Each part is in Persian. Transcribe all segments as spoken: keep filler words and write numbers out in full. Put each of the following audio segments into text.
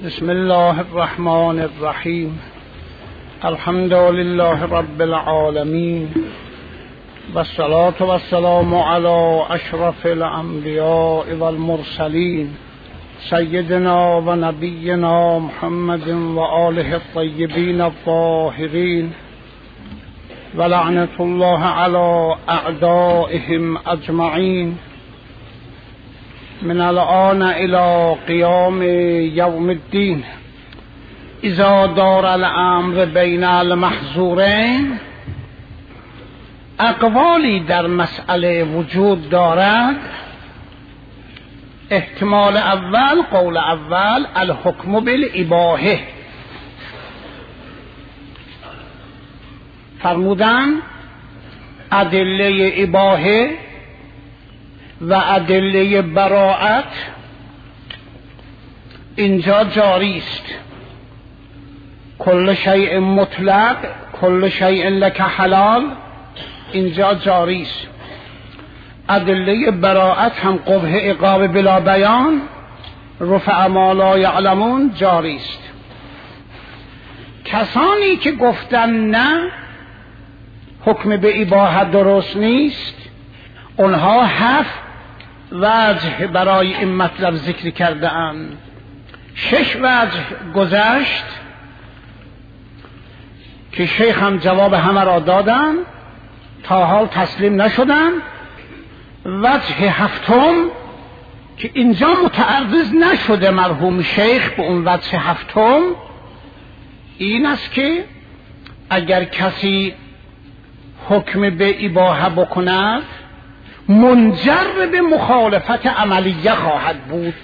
بسم الله الرحمن الرحیم. الحمد لله رب العالمین و الصلاة و السلام علی اشرف الانبیاء والمرسلین سیدنا و نبینا محمد و آله الطیبین الطاهرین و لعنت الله علی اعدائهم اجمعین من الآن الى قیام یوم الدین. اذا دار الامر بین المحظورین، اقوالی در مسئله وجود دارد. احتمال اول، قول اول، الحکم بالاباحه، فرمودن ادله اباحه و ادله براءت اینجا جاری است. کل شیء مطلق، کل شیء لک حلال، اینجا جاری است. ادله براءت هم قبح عقاب بلا بیان، رفع ما لا یعلمون، جاری است. کسانی که گفتن نه حکم به اباحه درست نیست، اونها هفت وجه برای این مطلب ذکر کرده اند. شش وجه گذشت که شیخ هم جواب همه را دادن، تا حال تسلیم نشدن. وجه هفتم که اینجا متعرض نشده مرحوم شیخ به اون وجه هفتم، این است که اگر کسی حکم به اباحه بکند منجر به مخالفت عملیه خواهد بود،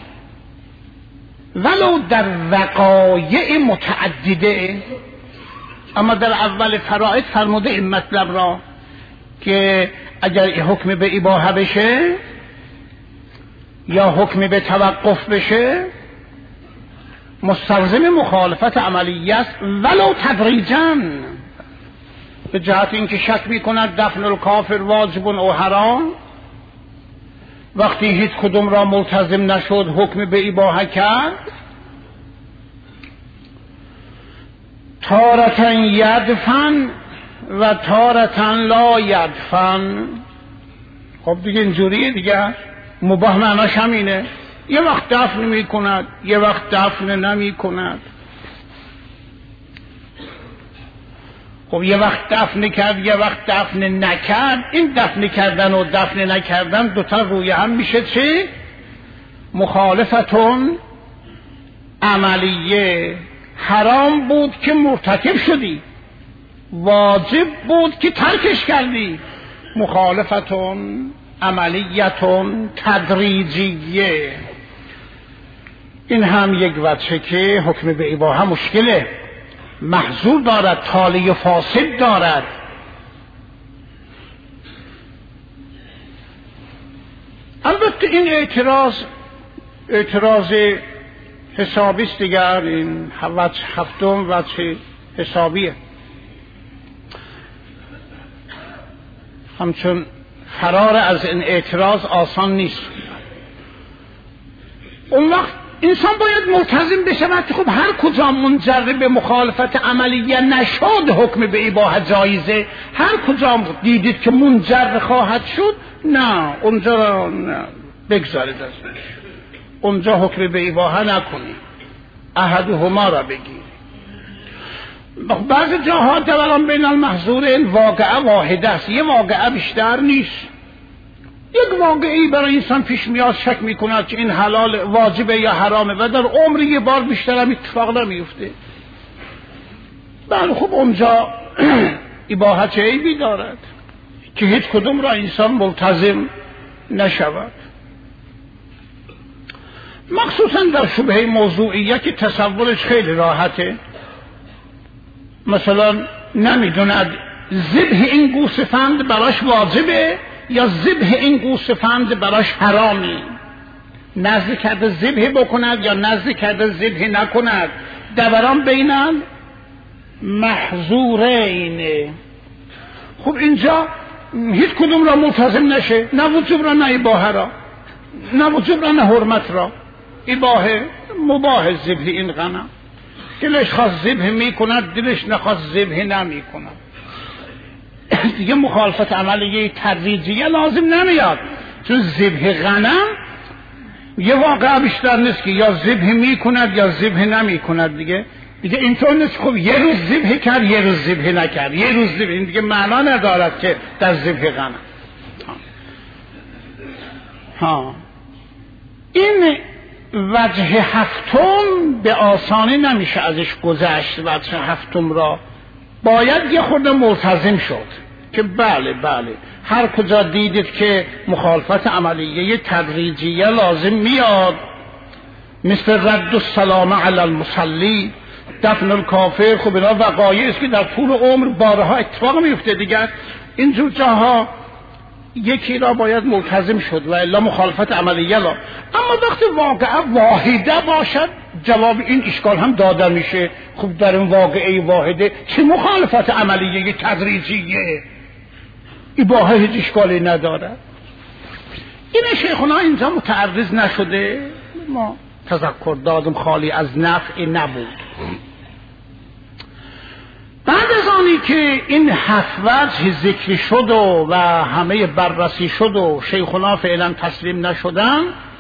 ولو در وقایع متعدده. اما در اول فرائض فرموده این مطلب را که اگر حکم به اباحه بشه یا حکم به توقف بشه مستلزم مخالفت عملیه است، ولو تدریجاً، به جهت اینکه شک می‌کند دفن الکافر واجب او حرام. وقتی هیچ کدوم را ملتزم نشد حکم به اباحه کرد. تارتن یدفن و تارتن لا یدفن. خب دیگه اینجوریه دیگه، مباح معناش همینه. یه وقت دفن می‌کند، یه وقت دفن نمی‌کند. خب یه وقت دفن کرد، یه وقت دفن نکرد. این دفن کردن و دفن نکردن دوتا روی هم میشه چه؟ مخالفتون عملیه. حرام بود که مرتکب شدی، واجب بود که ترکش کردی. مخالفتون عملیتون تدریجیه. این هم یک وجه که حکم به اباحه مشکله، محظور دارد، تالی فاسد دارد. البته این اعتراض اعتراض حسابی است دیگر. این وجه هفتم وجه حسابیه، همچون فرار از این اعتراض آسان نیست. اون وقت انسان باید ملتزم بشه وقتی خب هر کجا منجر به مخالفت عملیه نشد حکم به اباحه جایزه. هر کجا دیدید که منجر خواهد شد، نه اونجا نه بگذارید ازش، اونجا حکم به اباحه نکنید، احدهما را بگیرید. بعض جاها دوران بین المحظورین واقعه واحده است، یه واقعه بیشتر نیست. یک واقعی برای انسان پیش میاد، شک میکند که این حلال واجبه یا حرامه و در عمر یه بار بیشتر هم اتفاق نمیفته. بله خب اونجا اباحه چه عیبی دارد که هیچ کدوم را انسان ملتزم نشود. مخصوصا در شبهه موضوعیه که تصورش خیلی راحته. مثلا نمیدوند ذبح این گوسفند براش واجبه یا ذبح این گوسفند براش حرامی، نذر کرده ذبح بکند یا نذر کرده ذبح نکند. دوران بینن محظورین. خب اینجا هیچ کدوم را ملتزم نشه، نه وجوب را نه اباحه را، نه وجوب را نه حرمت را. اباحه مباح ذبح این غنم، دلش خواست ذبح میکند، دلش نخواست ذبح نمیکند. دیگه مخالفت عملیه تدریجیه لازم نمیاد، چون ذبح غنم یه واقعه بیشتر نیست که یا ذبح میکند یا ذبح نمیکند. دیگه دیگه اینطور نیست خب یه روز ذبح کرد یه روز ذبح نکرد، یه روز ذبح، این دیگه معنا ندارد که در ذبح غنم. ها این وجه هفتم به آسانی نمیشه ازش گذشت. وجه هفتم را باید یه خورده ملتزم شد که بله بله هر کجا دیدید که مخالفت عملیه تدریجیه لازم میاد، مثل رد السلام علی المصلی، دفن الکافر، خب اینا وقایعی است که در طول عمر بارها اتفاق میفته دیگر. اینجور جاها یکی را باید ملتزم شد و الا مخالفت عملیه لا. اما وقتی واقعه واحده باشد جواب این اشکال هم داده میشه، خب در این واقعه واحده چه مخالفت عملیه تدریجیه؟ اباحه هیچ اشکالی نداره. این شیخونا اینجا متعرض نشده، ما تذکر دادم خالی از نفع نبود. بعد از آنی که این هفت وجه ذکر شد و, و همه بررسی شد و شیخونا فعلا تسلیم نشدن،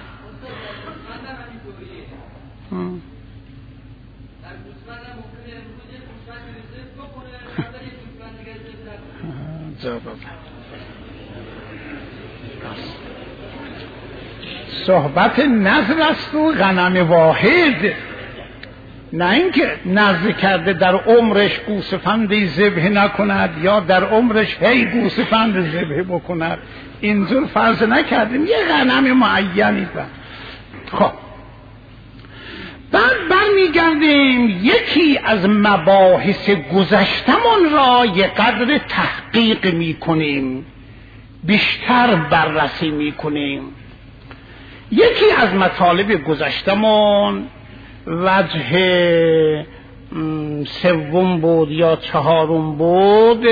صحبت نظر است و غنم واحد، نه اینکه نظر کرده در عمرش گوسفندی ذبح نکند یا در عمرش هی گوسفند ذبح بکند، اینجور فرض نکردیم، یه غنم معینی. خب بعد برمیگردیم یکی از مباحث گذشتمون را یه قدر تحقیق میکنیم، بیشتر بررسی میکنیم. یکی از مطالب گذشتمون وجه سوم بود یا چهارم بود،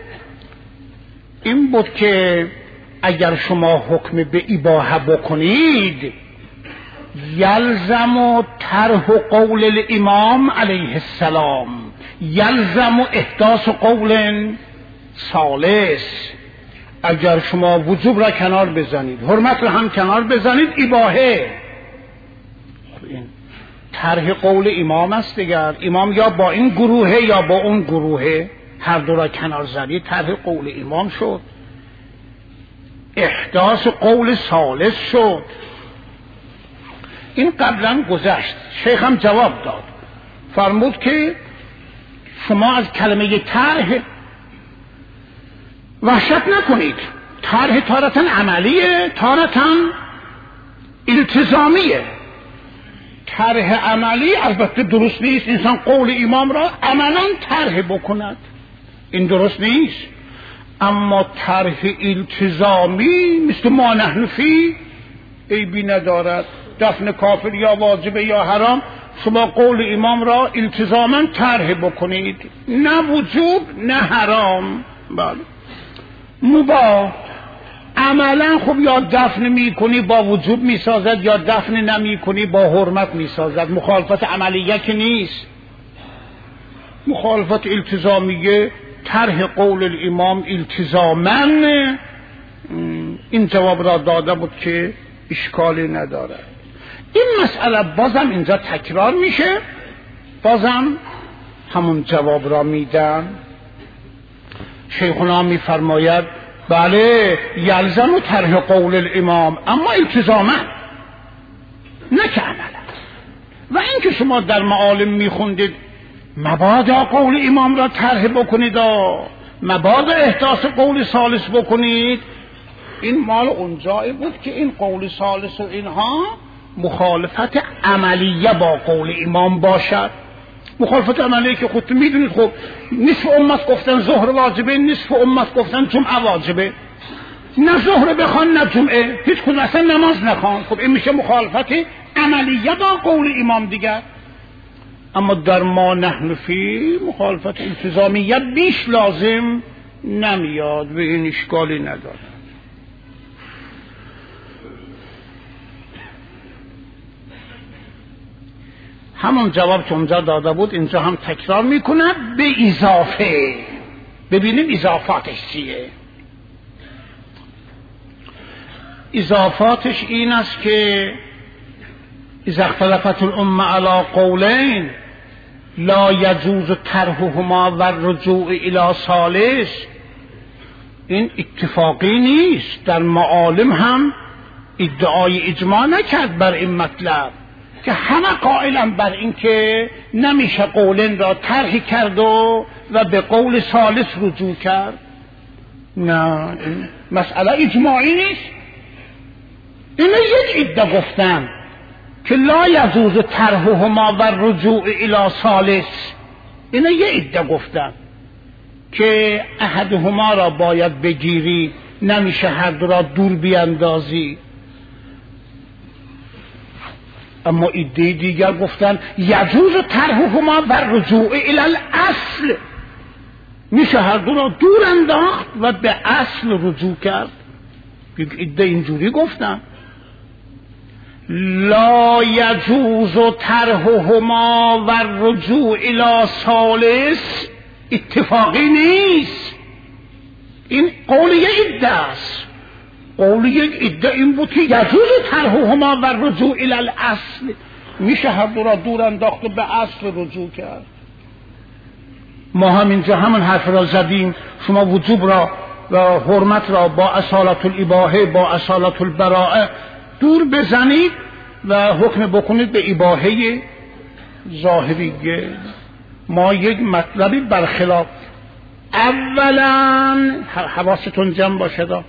این بود که اگر شما حکم به اباحه بکنید یلزم طرح قول الامام علیه السلام، یلزم احداث قول ثالث. اگر شما وجوب را کنار بزنید، حرمت را هم کنار بزنید، اباحه. این طرح قول امام است دیگر، امام یا با این گروه یا با اون گروه، هر دو را کنار زدید، طرح قول امام شد، احداث قول ثالث شد. این قبلا گذشت، شیخ هم جواب داد، فرمود که شما از کلمه طرح وحشت نکنید. طرح تارتاً عملیه، تارتاً التزامیه. طرح عملی البته درست نیست انسان قول امام را عملاً طرح بکند، این درست نیست. اما طرح التزامی مثل ما نحن فی عیبی ندارد. دفن کافر یا واجب یا حرام، شما قول امام را التزاماً طرح بکنید، نه وجوب نه حرام. بله مباح. عملا خب یا دفن میکنی با وجوب میسازد یا دفن نمیکنی با حرمت میسازد. مخالفت عملیه که نیست، مخالفت التزامیه. طرح قول الامام التزاما این جواب را داده بود که اشکالی نداره. این مسئله بازم اینجا تکرار میشه، بازم همون جواب را میدن. شیخنا میفرماید بله یلزم طرح قول الامام، اما التزاما نه که عملا. و اینکه شما در معالم میخوندید مبادا قول امام را طرح بکنید و مبادا احداث قول ثالث بکنید، این مال اونجایی بود که این قول ثالث و اینها مخالفت عملیه با قول امام باشد. مخالفت عملیه که خودتون میدونید، خب نصف امت گفتن ظهر واجبه، نصف امت گفتن جمعه واجبه، نه ظهر بخوان نه جمعه، هیچ کدوم اصلا نماز نخوان، خب این میشه مخالفت عملیه با قول امام دیگر. اما در ما نحن فی مخالفت التزامیه بیش لازم نمیاد و این اشکالی نداره. همون جواب که اونجا داده بود اینجا هم تکرار میکنه به اضافه. ببینیم اضافاتش چیه. اضافاتش این است که اذا اختلفت الامه علی قولین لا یجوز طرحهما و الرجوع الی ثالث، این اتفاقی نیست. در معالم هم ادعای اجماع نکرد بر این مطلب که همه قائلن بر این که نمیشه قولین را طرح کرد و و به قول ثالث رجوع کرد. نه، مسئله اجماعی نیست. این یک عده گفتن که لا یجوز طرحهما و الرجوع الی ثالث، این یه عده گفتن که احدهما را باید بگیری، نمیشه هر دو را دور بیاندازی. اما عده دیگر گفتن یجوز طرحهما و الرجوع الی الاصل، میشه هر دو را دور انداخت و به اصل رجوع کرد. یک عده اینجوری گفتن لا یجوز طرحهما و الرجوع الی ثالث، اتفاقی نیست. این قول یک عده است. قول یک عده این بود که یجوز طرحهما و الرجوع الی الاصل، میشه هر دو را دور انداخت و به اصل رجوع کرد. ما هم اینجا همون حرف را زدیم، شما وجوب را و حرمت را با اصالت الاباحه با اصالت البراءه دور بزنید و حکم بکنید به اباحه ظاهریه. ما یک مطلبی برخلاف، اولا حواستون جمع باشه،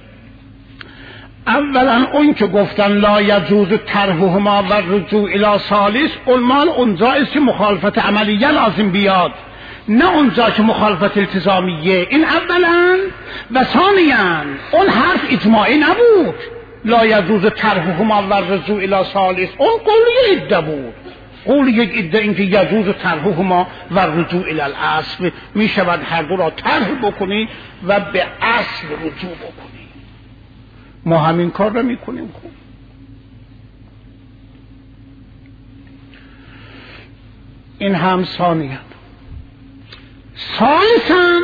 اولا اون که گفتن لا یجوز طرحهما و الرجوع الی ثالث، علمان اونجا است که مخالفت عملیه لازم بیاد، نه اونجا که مخالفت التزامیه. این اولا. و ثانیا اون حرف اجماعی نبود، لا یجوز طرحهما و الرجوع الی ثالث، اون قول یک عده بود. قول یک عده این که یجوز طرحهما و الرجوع الی الاصل، می شود هر دو را طرح بکنید و به اصل رجوع بکنید. ما همین کار را می کنیم. خوب، این هم ثانیا. ثالثاً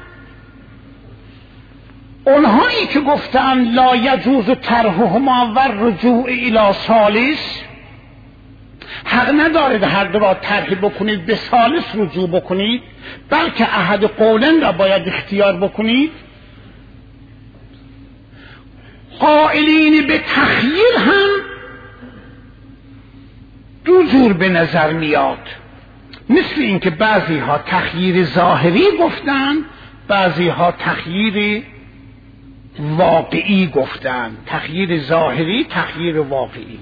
اونهایی که گفتن لا یجوز طرحهما و الرجوع الی ثالث، حق ندارید هر دو را طرح بکنید به ثالث رجوع بکنید، بلکه احد قولن را باید اختیار بکنید. قائلین به تخییر هم دو جور به نظر میاد، مثل اینکه بعضی ها تخییر ظاهری گفتن، بعضی ها تخییر واقعی گفتن. تخییر ظاهری، تخییر واقعی.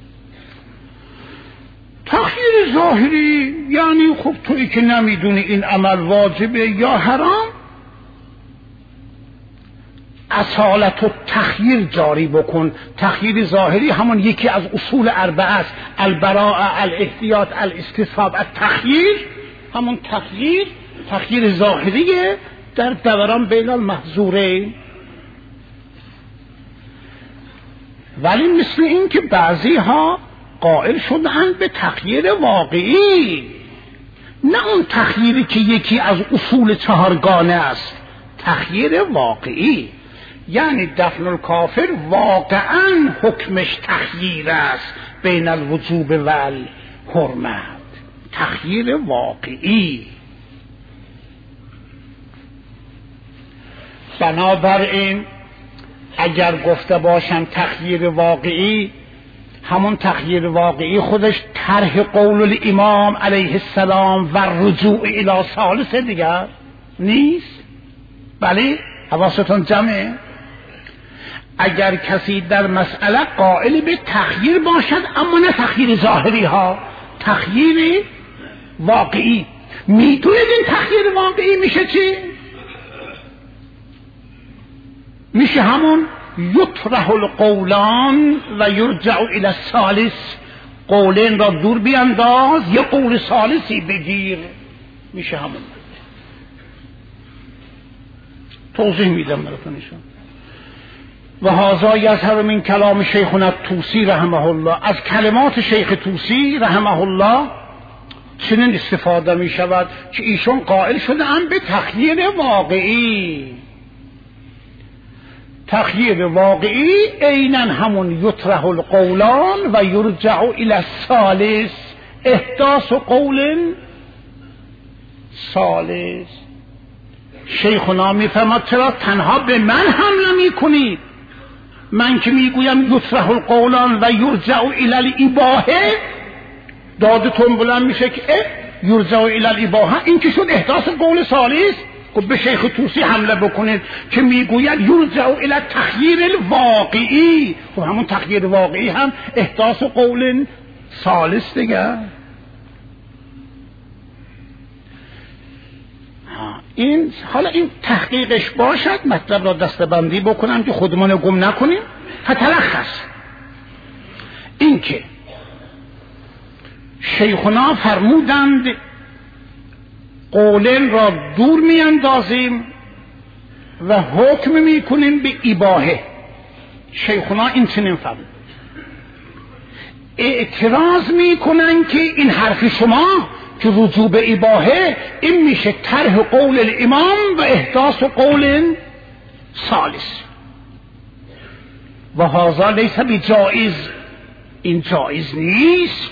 تخییر ظاهری یعنی خب تویی که نمیدونی این عمل واجبه یا حرام، اصالت و تخییر جاری بکن. تخییر ظاهری همون یکی از اصول اربعه است، البراءه، الاحتیاط، الاستصحاب، التخییر. همون تخییر، تخییر ظاهریه در دوران بین المحظورین. ولی مثل این که بعضی ها قائل شدن به تخییر واقعی، نه اون تخییری که یکی از اصول چهارگانه است، تخییر واقعی. یعنی دفن الکافر واقعا حکمش تخییر است بین الوجوب و الحرمت، تخییر واقعی. بنابراین اگر گفته باشم تخییر واقعی، همون تخییر واقعی خودش طرح قول الامام علیه السلام و رجوع الی ثالث دیگر نیست. بله، حواستون جمعه. اگر کسی در مسئله قائل به تخییر باشد، اما نه تخییر ظاهری ها، تخییر واقعی، میدونید این تخییر واقعی میشه چی؟ میشه همون یطرح القولان و یرجع الی الثالث، قولین را دور بیانداز یه قول ثالثی بگیر، میشه همون. توضیح میدم براتونشون. و هذا یظهر من کلام شیخنا الطوسی رحمه الله، از کلمات شیخ طوسی رحمه الله چنین استفاده می شود که ایشون قائل شده هم به تخییر واقعی. تخییر واقعی عیناً همون یطرح القولان و یرجع الی الثالث، احداث قول ثالث. شیخنا میفرماد چرا تنها به من حمله میکنید؟ من که میگویم یطرح القولان و یرجع الی الاباحه، دادتون بلند میشه که یرجع الی الاباحه، این که شد احداث قول ثالث. خب به شیخ طوسی حمله بکنید که میگوید یرجع الی تخییر الواقعی، خب همون تخییر واقعی هم احداث قول ثالث دیگه. این حالا این تحقیقش باشد، مطلب را دسته‌بندی بکنم که خودمون گم نکنیم. فتلخص این که شیخنا فرمودند قولن را دور میاندازیم و حکم میکنیم به اباحه. شیخنا این چنین فرمود. اعتراض میکنن که این حرف شما که رجوع به اباحه این میشه طرح قول الامام و احداث قول ثالث و هذا لیس بجائز، این جائز نیست.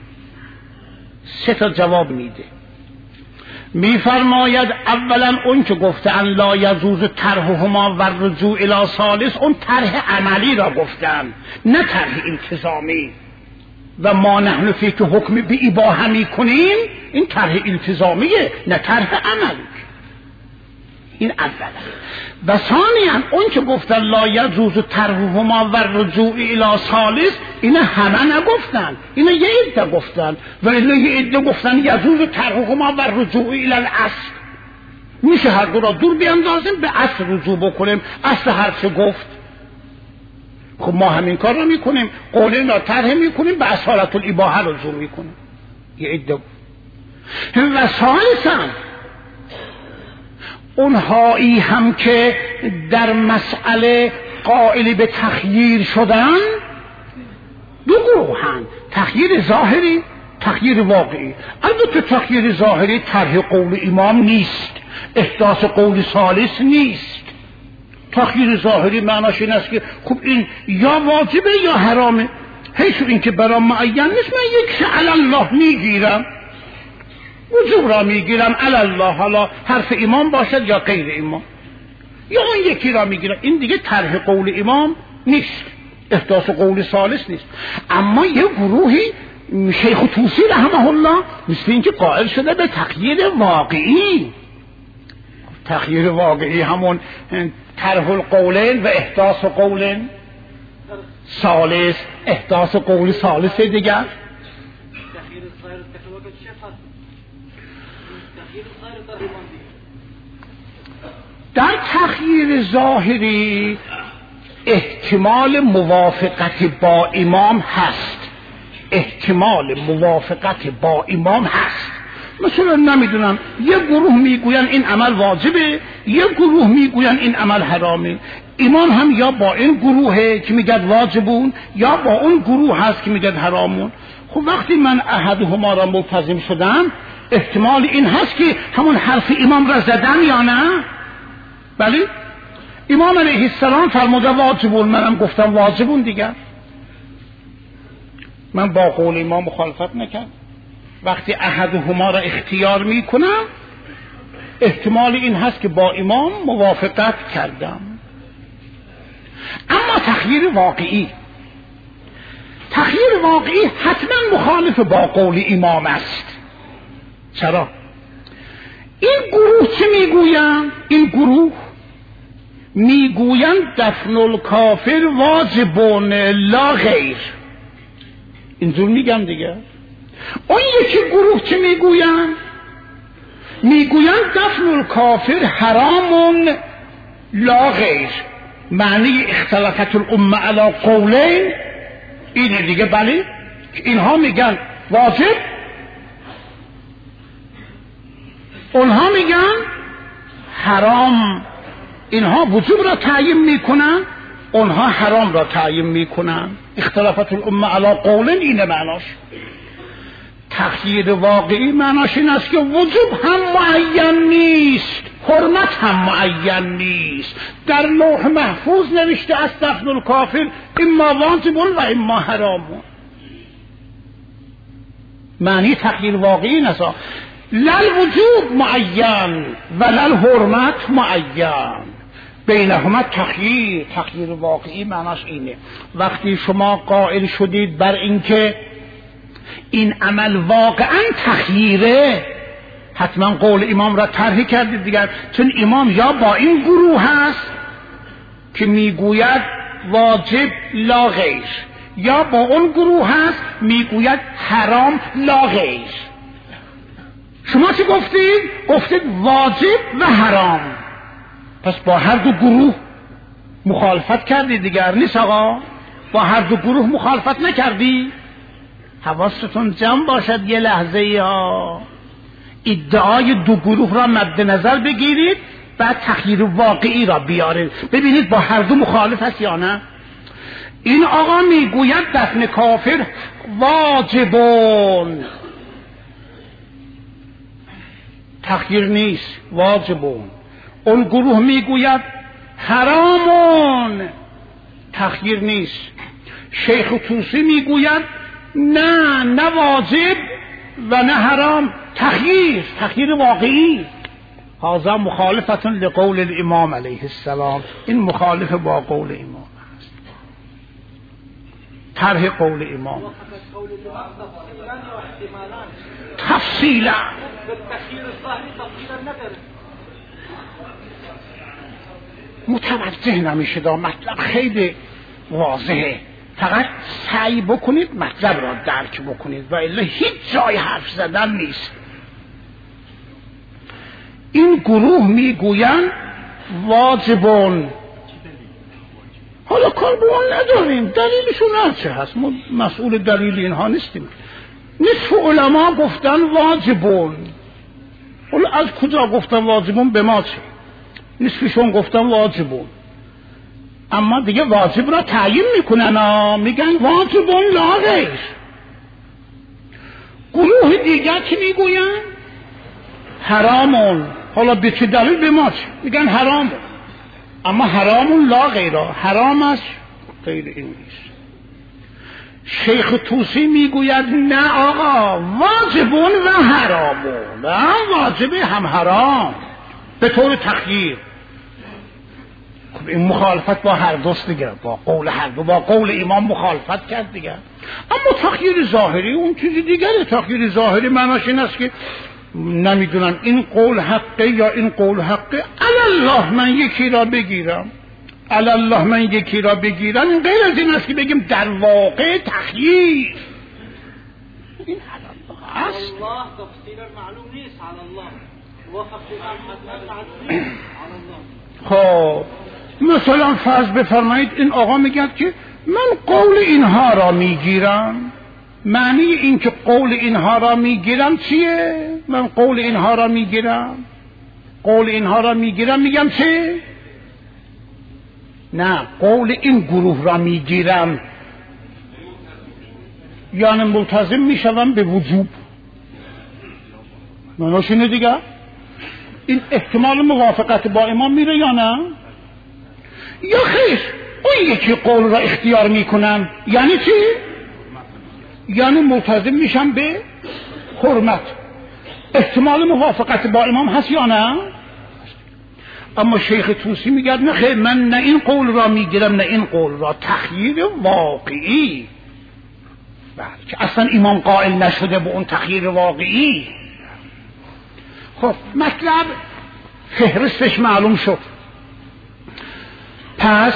سه تا جواب میده. میفرماید اولا اون که گفتن لا یجوز طرحهما و رجوع الی ثالث، اون طرح عملی را گفتن، نه طرح التزامی. و ما نحن فی که حکم به اباحه میکنیم، این طرح التزامیه نه طرح عملی. این اولا. و ثانیا اون که گفتن لا یجوز طرحهما و رجوع الی ثالث، اینا همه نگفتن، اینا یه عده گفتن و اینا یه عده گفتن یجوز طرحهما و رجوع الی الاصل. میشه هر دو را دور بیاندازیم، به اصل رجوع بکنیم. اصل حرف گفت. خب ما همین کار رو میکنیم، قولن را طرح میکنیم، به اصالت الاباحه رجوع میکنیم. یه عده و ثالثا اونهایی هم که در مسئله قائل به تخییر شدن دو گروهن، تخییر ظاهری، تخییر واقعی. البته تخییر ظاهری طرح قول امام نیست، احداث قول ثالث نیست. تخییر ظاهری معناش این است که خب این یا واجبه یا حرامه، حیث این که برام معین نیست، من یک علی الله میگیرم، وجوب را میگیرم علی الله، حالا حرف امام باشد یا غیر امام، یا اون یکی را میگیرم. این دیگه طرح قول امام نیست، احداث قول ثالث نیست. اما یه گروهی شیخ طوسی رحمه الله مثل این که قائل شده به تخییر واقعی. تخییر واقعی همون طرح القولین و احداث قول ثالث، احداث قول ثالث دیگر. در تخییر ظاهری احتمال موافقت با امام هست، احتمال موافقت با امام هست. مثلا نمیدونم یه گروه میگوین این عمل واجبه، یه گروه میگوین این عمل حرامه. امام هم یا با این گروهه که میگه واجبون، یا با اون گروه هست که میگه حرامون. خب وقتی من احدهما را ملتزم شدم، احتمال این هست که همون حرف امام را زدم یا نه. بله، امام علیه السلام فرموده واجبون، منم گفتم واجبون دیگر. من با قول امام مخالفت نکردم. وقتی احدهما را اختیار میکنم، احتمال این هست که با امام موافقت کردم. اما تخییر واقعی، تخییر واقعی حتما مخالف با قول امام است. چرا؟ این گروه چه میگویند؟ این گروه میگویند دفن الکافر واجبون لا غیر. اینجور میگم دیگه. اون یکی گروه چه میگویند؟ میگویند دفن الکافر حرامون لا غیر. معنی اختلافت الامه علی قولین اینه دیگه. بله، اینها میگن واجب، اونها میگن حرام. اینها وجوب را تعیین میکنن، اونها حرام را تعیین میکنن. اختلافت الامه علی قولین اینه معناش. تغییر واقعی معناش این است که وجوب هم معین نیست، حرمت هم معین نیست. در لوح محفوظ نوشته است دفن الکافر اما واجب و اما حرام. معنی تغییر واقعی نسا لل وجوب معین و لل حرمت معین، بینهما تغییر. تغییر واقعی معناش اینه وقتی شما قائل شدید بر اینکه این عمل واقعا تغییره، حتما قول امام را طرح کردید دیگر، چون امام یا با این گروه هست که میگوید واجب لا غیر، یا با اون گروه هست میگوید حرام لا غیر. شما چی گفتید؟ گفتید واجب و حرام، پس با هر دو گروه مخالفت کردی دیگر نیست آقا؟ با هر دو گروه مخالفت نکردی؟ حواستون جمع باشد یه لحظه ها، ادعای دو گروه را مد نظر بگیرید، بعد تغییر واقعی را بیارید ببینید با هر دو مخالف است یا نه. این آقا میگوید دفن کافر واجبون، تغییر نیست، واجبون. اون گروه میگوید حرامون، تغییر نیست. شیخ طوسی میگوید نه نه واجب و نه حرام، تغییر، تغییر واقعی. هذا مخالفتون لقول الامام علیه السلام، این مخالف با قول امام است، طرح قول امام تفصیلا. متوجه نمیشه دا مطلب خیلی واضحه، فقط سعی بکنید مطلب را درک بکنید و الا هیچ جای حرف زدن نیست. این گروه میگوین واجبون، حالا کار به اون نداریم، دلیلشون هرچه هست، ما مسئول دلیل اینها نیستیم. نصف علما گفتن واجبون، حالا از کجا گفتن واجبون به ما چه؟ نصفشون گفتن واجبون، اما دیگه واجب را تعیین میکنن ها، میگن واجبون لا غیر. گروه دیگر که میگوین حرامون، حالا به چه دلیل به ما چه؟ میگن حرامون، اما حرامون لا غیر، حرام است غیر این نیست. شیخ طوسی میگوید نه آقا، واجبون و حرامون، هم واجب هم حرام به طور تخییر. خب این مخالفت با هر دوست دیگه، با قول هر دو، با قول امام مخالفت کرد دیگه. اما تخییر ظاهری اون چیزی دیگره. تخییر ظاهری معناش این است که نمیدونم این قول حقه یا این قول حقه، الله من یکی را بگیرم، الله من یکی را بگیرم، این غیر از این است که بگیم در واقع تخییر. این الله است. الله تفسیر معلوم نیست، الله خب مثلا فرض بفرمایید این آقا میگه که من قول اینها را میگیرم. معنی این که قول اینها را میگیرم چیه؟ من قول اینها را میگیرم، قول اینها را میگیرم میگم چه؟ نه، قول این گروه را میگیرم، یعنی ملتزم میشوم به وجوب. معناش اینه دیگه. این احتمال موافقت با امام میره یا نه؟ یا خیر اون یکی قول را اختیار میکنم، یعنی چی؟ یعنی ملتزم میشم به حرمت. احتمال موافقت با امام هست یا نه؟ اما شیخ طوسی میگه نه خیر، من نه این قول را میگیرم نه این قول را، تخییر واقعی. بله که اصلا امام قائل نشده به اون تخییر واقعی. خب مطلب فهرستش معلوم شد. پس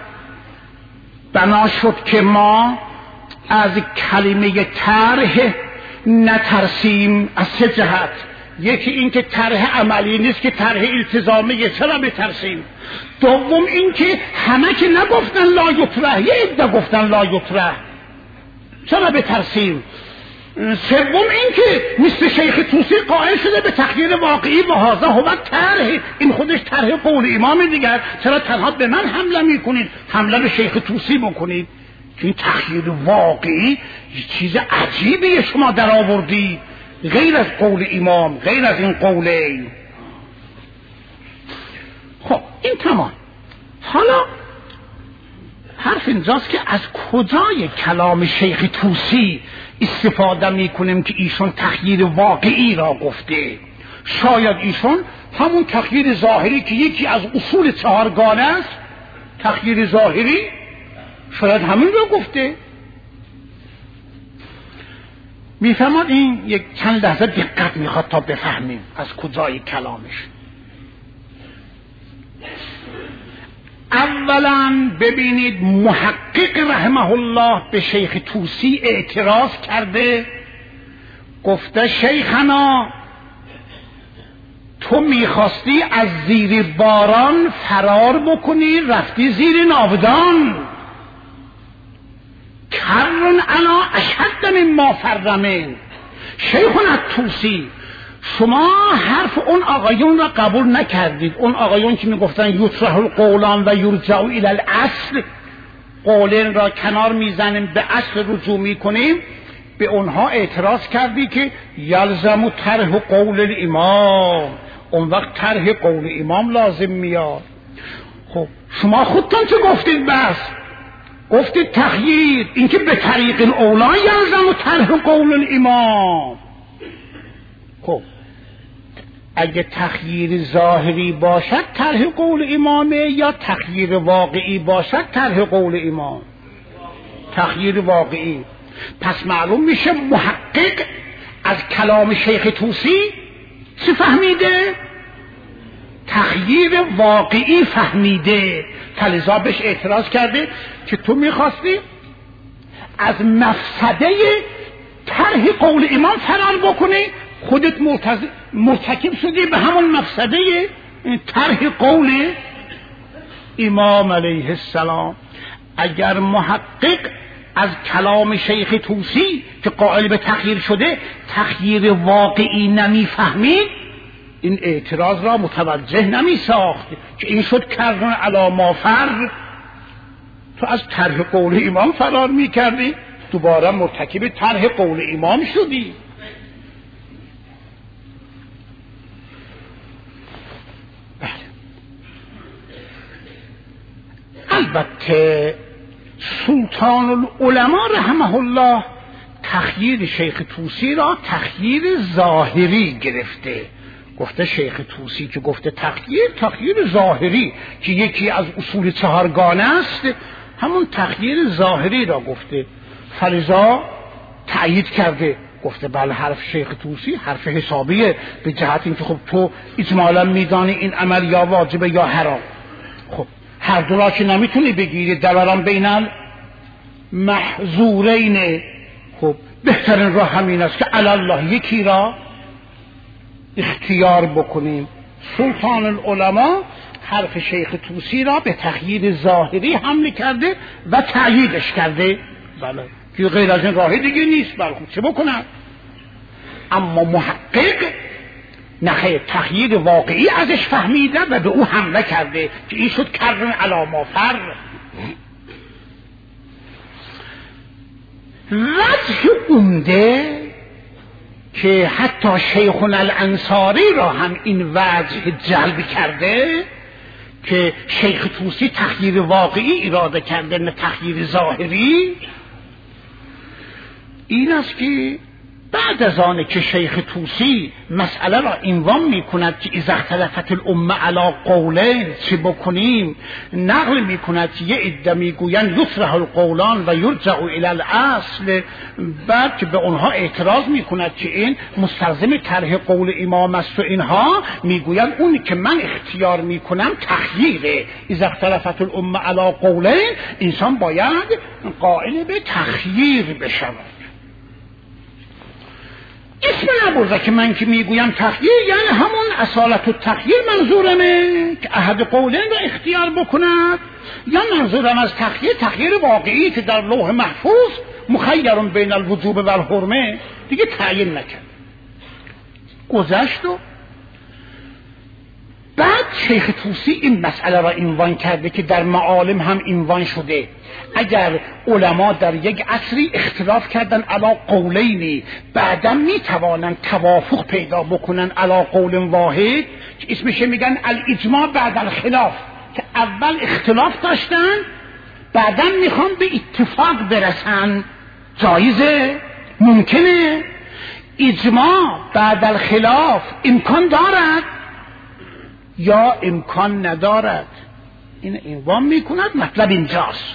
بنا شد که ما از کلمه طرح نترسیم از سه جهت. یکی این که طرح عملی نیست که طرح التزامیه، چرا بترسیم؟ دوم این که همه که نگفتن لا یطرح، یه عده گفتن لا یطرح، چرا بترسیم؟ سوم این که مثل شیخ طوسی قائل شده به تغییر واقعی و هذا هو طرح، این خودش طرح قول امام دیگر، چرا تنها به من حمله میکنید؟ حمله به شیخ طوسی بکنید. که این تخییر واقعی چیز عجیبیه شما در آوردی، غیر از قول امام، غیر از این قوله. خب این تمام. حالا حرف اینجاست که از کجای کلام شیخ طوسی استفاده میکنیم که ایشون تخییر واقعی را گفته؟ شاید ایشون همون تخییر ظاهری که یکی از اصول چهارگانه است، تخییر ظاهری، شاید همین را گفته. میفهمد این یک چند لحظه دقت میخواد تا بفهمیم از کجای کلامش. اولا ببینید محقق رحمه الله به شیخ طوسی اعتراض کرده، گفته شیخنا تو میخواستی از زیر باران فرار بکنی، رفتی زیر ناودان. کرن انا اشد مما فرمن. شیخنا طوسی شما حرف اون آقایون را قبول نکردید، اون آقایون که میگفتن یطرح القولان و یرجع الی الاصل، قولین را کنار میزنیم به اصل رجوع میکنیم، به اونها اعتراض کردی که یلزم طرح قول الامام، اون وقت طرح قول امام لازم میاد. خب شما خودتون چه گفتید؟ بس گفتید تخییر، اینکه به طریق الاولا یلزم طرح قول الامام. خب اگه تخییر ظاهری باشد طرح قول امامه، یا تخییر واقعی باشد طرح قول امام؟ تخییر واقعی. پس معلوم میشه محقق از کلام شیخ طوسی چی فهمیده؟ تخییر واقعی فهمیده. فلذا بهش اعتراض کرده که تو میخواستی از مفسده طرح قول امام فرار بکنی، خودت مرتکب شدی به همون مفسده طرح قول امام علیه السلام. اگر محقق از کلام شیخ طوسی که قائل به تخییر شده تخییر واقعی نمیفهمید، این اعتراض را متوجه نمی ساخت که این شد کرن علی ما فر. تو از طرح قول امام فرار می کردی، دوباره مرتکب طرح قول امام شدی. البته سلطان العلماء رحمه الله تخییر شیخ طوسی را تخییر ظاهری گرفته. گفته شیخ طوسی که گفته تخییر، تخییر ظاهری که یکی از اصول چهارگانه است، همون تخییر ظاهری را گفته. فلذا تأیید کرده، گفته بله حرف شیخ طوسی حرف حسابیه، به جهت اینکه خب تو اجمالا میدانی این عمل یا واجبه یا حرام. خب هر دو را که نمیتونی بگیری، دوران بین المحظورین، خب بهترین راه همین است که علی الله یکی را اختیار بکنیم. سلطان العلماء حرف شیخ طوسی را به تخییر ظاهری حمل کرده و تأییدش کرده. بله که غیر از این راه دیگه نیست، بله خب چه بکنن؟ اما محقق نخیر، تخییر واقعی ازش فهمیده و به او حمله کرده که این شد کرن علی ما فر. وجه عمده که حتی شیخنا الانصاری را هم این وجه جلب کرده که شیخ طوسی تخییر واقعی اراده کرده نه تخییر ظاهری، این است که بعد از آن که شیخ طوسی مسئله را عنوان می کند که اذا اختلفت الامه علی قولین چه بکنیم، نقل می کند که یه عده می گویند یطرح القولان و یرجع الی الاصل، بعد که به اونها اعتراض می کند که این مستلزم طرح قول امام است و اینها می گویند اونی که من اختیار می کنم تخییره. اذا اختلفت الامه علی قولین، انسان باید قائل به تخییر بشود. اسم نبرده که من که میگویم تخییر یعنی همون اصالت و تخییر منظورمه که احد قولین را اختیار بکند، یا منظورم از تخییر تخییر واقعی که در لوح محفوظ مخیر بین الوجوب و الحرمه دیگه تعیین نکرد. گذشت و بعد شیخ طوسی این مسئله را عنوان کرده که در معالم هم عنوان شده. اگر علما در یک عصری اختلاف کردن علی قولینی، بعدا می توانند توافق پیدا بکنن علی قول واحد که اسمش میگن الاجماع بعد الخلاف، که اول اختلاف داشتن بعدا میخوان به اتفاق برسن. جایزه؟ ممکنه؟ اجماع بعد الخلاف امکان دارد یا امکان ندارد؟ این عنوان میکند. مطلب اینجاست،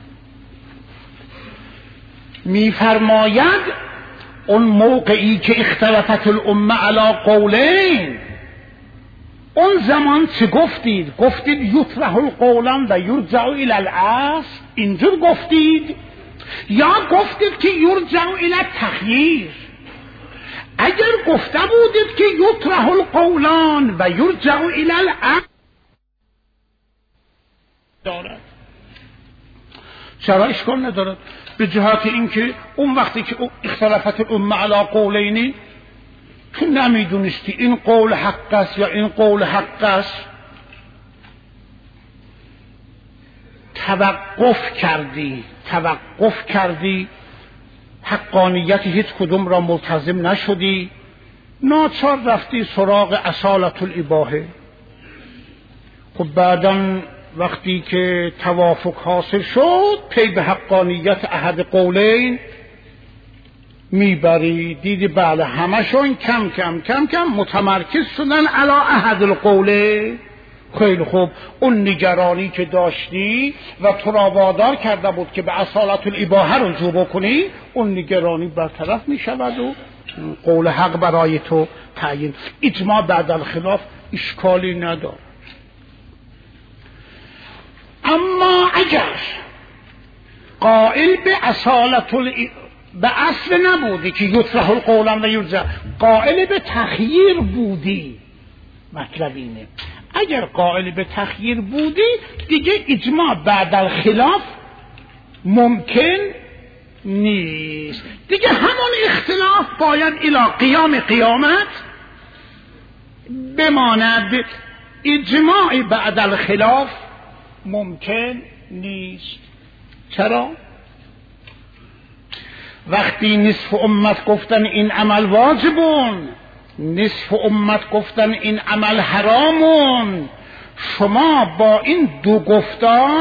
میفرماید اون موقعی که اختلفت الامه علی قولین، اون زمان چه گفتید؟ گفتید یطرح القولان و یرجع الی الاصل، اینجور گفتید؟ یا گفتید که یرجع الی التخییر؟ اگر گفته بودید که یطرح القولان و یرجع الی الاصل دارد، چرا اشکال ندارد؟ به جهت اینکه اون وقتی که اختلافت الامه علی قولینی تو نمیدونستی این قول حق است یا این قول حق است، توقف کردی توقف کردی حقانیت هیچ کدوم را ملتزم نشدی، ناچار رفتی سراغ اصالت الاباحه. خب بعداً وقتی که توافق حاصل شد پی به حقانیت احد قولین میبری، دیدی بله همشون کم کم کم کم متمرکز شدن علی احد القوله. خیلی خوب، اون نگرانی که داشتی و تو را وادار کرده بود که به اصالت الاباحه رجوع بکنی، اون نگرانی برطرف میشود و قول حق برای تو تعیین. اجماع بعد الخلاف اشکالی نداره. اما اگر قائل به اصالت ال... به اصل نبودی که یطرح القولان و یرجع، قائل به تخییر بودی، مطلب اینه اگر قائل به تخییر بودی دیگه اجماع بعد الخلاف ممکن نیست، دیگه همون اختلاف باید الی قیام قیامت بماند. اجماع بعد الخلاف ممکن نیست. چرا؟ وقتی نصف امت گفتن این عمل واجبون، نصف امت گفتن این عمل حرامون، شما با این دو گفتار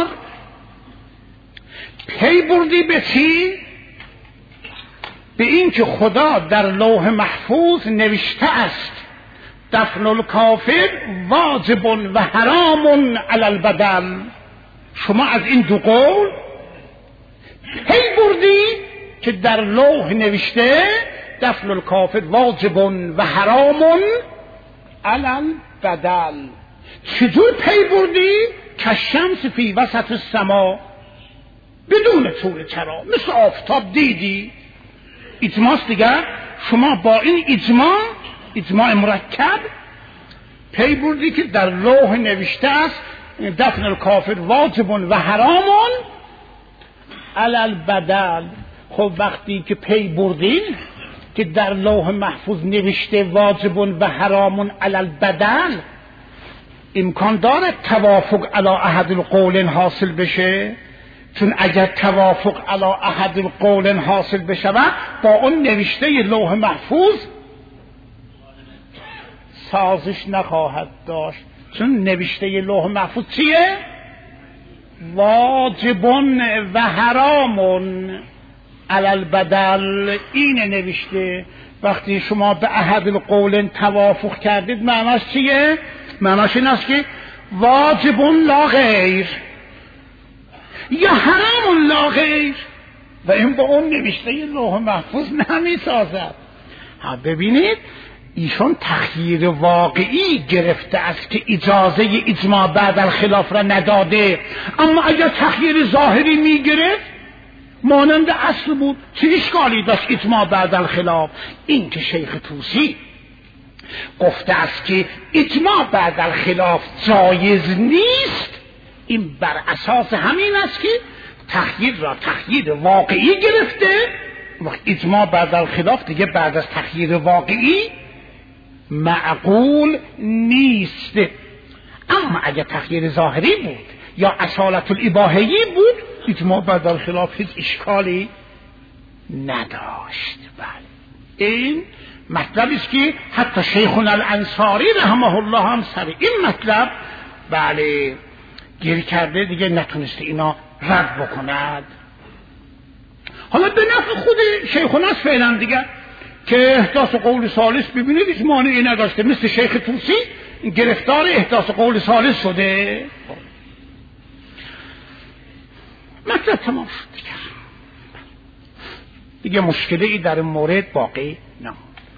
پی بردی به چی؟ به این که خدا در لوح محفوظ نوشته است دفن الکافر واجب و حرام علی البدل. شما از این دو قول پی بردی که در لوح نوشته دفن الکافر واجب و حرام علی البدل. چجور پی بردی؟ که شمس فی وسط السما، بدون طول چرا، مثل آفتاب دیدی. اجماع دیگر. شما با این اجماع اجماع مرکب پی بردی که در لوح نوشته است دفن الکافر واجب و حرام علی البدل. خب وقتی که پی بردین که در لوح محفوظ نوشته واجب و حرام علی البدل، امکان داره توافق علی احد القولین حاصل بشه؟ چون اگر توافق علی احد القولین حاصل بشه با اون نوشته لوح محفوظ سازش نخواهد داشت. چون نوشته لوح محفوظ چیه؟ واجبون و حرامون علی البدل. این نوشته. وقتی شما به احد القولین توافق کردید معناش چیه؟ معناش این است که واجبون لا غیر یا حرامون لا غیر، و این با اون نوشته لوح محفوظ نمی سازد. ها ببینید ایشون تخییر واقعی گرفته است که اجازه اجماع بعد الخلاف را نداده، اما اگر تخییر ظاهری می گرفت مانند اصل بود، چه اشکالی داشت اجماع بعد الخلاف؟ این که شیخ طوسی گفته است که اجماع بعد الخلاف جایز نیست، این بر اساس همین است که تخییر را تخییر واقعی گرفته. اجماع بعد الخلاف دیگه بعد از تخییر واقعی معقول نیست. اما اما اگه تخییر ظاهری بود یا اصالت الاباحه‌ای بود اجماع بر در خلاف هیچ اشکالی نداشت. بله این مطلبی است که حتی شیخنا الانصاری رحمه الله هم سر این مطلب بله گیر کرده، دیگه نتونسته اینا رد بکند. حالا به نفع خود شیخنا است فعلا دیگه که احداث قول ثالث ببینید هیچ مانعی نداشته، مثل شیخ طوسی گرفتار احداث قول ثالث شده. مطلب تمام شد دیگه دیگه مشکلی در این مورد باقی نه.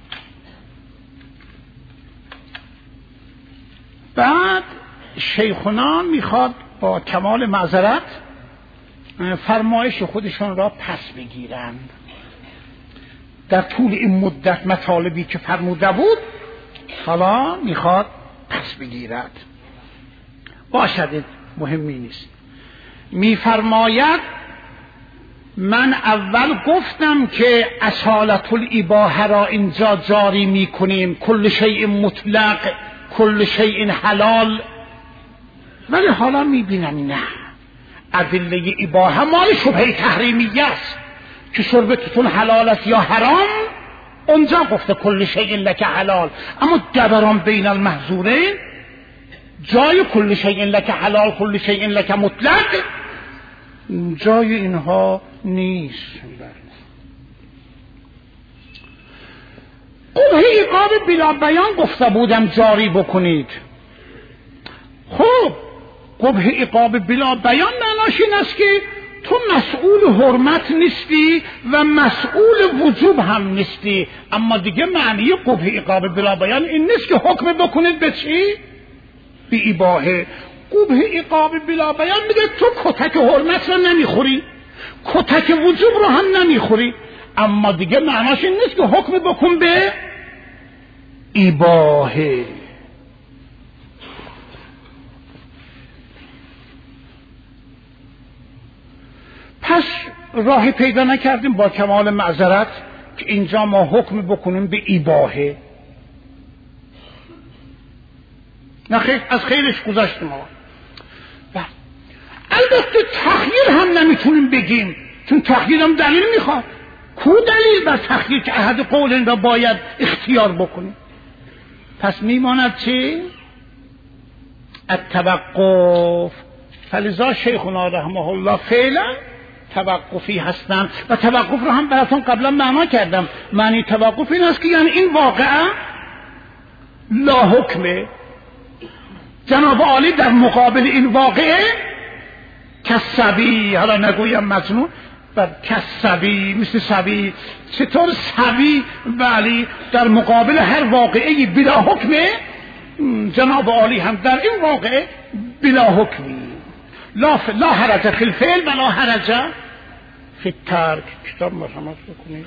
بعد شیخنا میخواد با کمال معذرت فرمایش خودشون را پس بگیرند. در طول این مدت مطالبی که فرموده بود حالا میخواد پس بگیرد. باشد مهمی نیست. میفرماید من اول گفتم که اصالت الاباحه را اینجا جاری میکنیم، کل شیء مطلق، کل شیء حلال، ولی حالا میبینم نه، ادله اباحه مال شبهه تحریمیه است که شربتتون حلال است یا حرام، اونجا گفته کل شیء لک حلال، اما دبران بین المحظورین جای کل شیء لک حلال کل شیء لک مطلق جای اینها نیست. قبح عقاب بلا بیان گفته بودم جاری بکنید. خب قبح عقاب بلا بیان معناش این است که تو مسئول حرمت نیستی و مسئول وجوب هم نیستی، اما دیگه معنی قبح عقاب بلا بیان این نیست که حکم بکنید به چی؟ به اباحه. قبح عقاب بلا بیان میگه تو کتک حرمت رو نمیخوری، کتک وجوب رو هم نمیخوری، اما دیگه معناش این نیست که حکم بکن به اباحه. پس راه پیدا نکردیم با کمال معذرت که اینجا ما حکم بکنیم به اباحه. نه خیر، از خیرش گذشتیم ما. البته تخییر هم نمیتونیم بگیم، چون تخییر هم دلیل میخواد. کو دلیل بر تخییر که احد قولن را باید اختیار بکنیم؟ پس میماند چی؟ التوقف. فلذا شیخنا رحمه الله فعلا توقفی هستن و توقف رو هم براتون قبلا معنا کردم. معنی توقف این است که یعنی این واقعا لا حکمه. جناب عالی در مقابل این واقعه کسبی، حالا نگویم مجنون، بر کسبی مثل سبی، چطور سبی ولی در مقابل هر واقعه بلا حکمه، جناب عالی هم در این واقعه بلا حکمی. لا, ف... لا حرج فی الفعل و لا حرج فی الترک. کتاب مرحمت بکنید.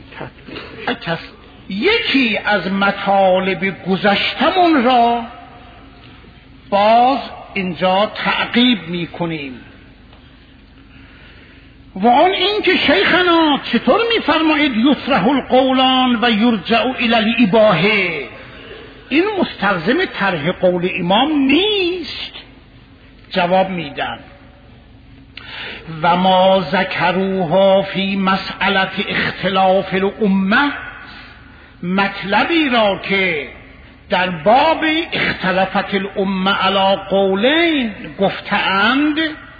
یکی از مطالب گذشتمون را باز اینجا تعقیب می کنیم و آن این که شیخنا چطور می فرمایید یطرح القولان و یرجع الی الاباحه، این مستلزم طرح قول امام نیست. جواب میدن و ما ذکروها فی مسئله اختلاف الامه، مطلبی را که در باب اختلافت الامه علی قولین گفتند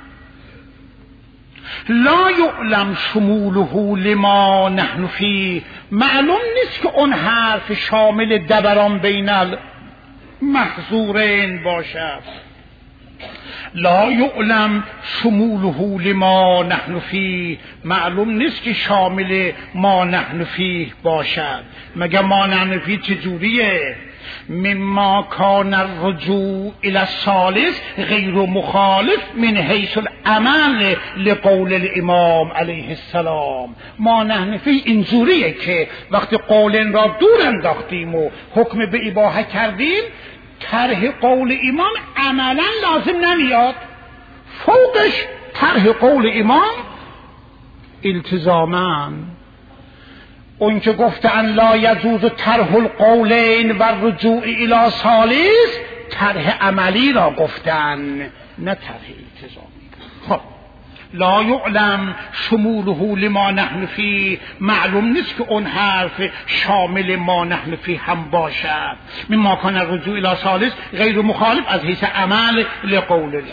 لا یعلم شموله لما نحن فیه، معلوم نیست که اون حرف شامل دبران بین المحظورین باشد. لا یعلم شموله لما نحن فیه، معلوم نیست که شامل ما نحن فیه باشد. مگه ما نحن فیه چجوریه؟ مما کان الرجوع الى الثالث غیر مخالف من حیث العمل لقول الامام علیه السلام. ما نحن فیه اینجوریه که وقتی قولن را دور انداختیم و حکم به اباحه کردیم، طرح قول امام عملا لازم نمیاد، فوقش طرح قول امام التزاما. اون که گفته ان لا یجوز طرح القولین و رجوع الی ثالث، طرح عملی را گفتن، نه طرح التزامی. خب لا یعلم شموله لما نحن فيه، معلوم نیست که اون حرف شامل ما نحن فيه هم باشد. مما کان الرجوع الى ثالث غیر مخالف از حیث عمل لقول الله.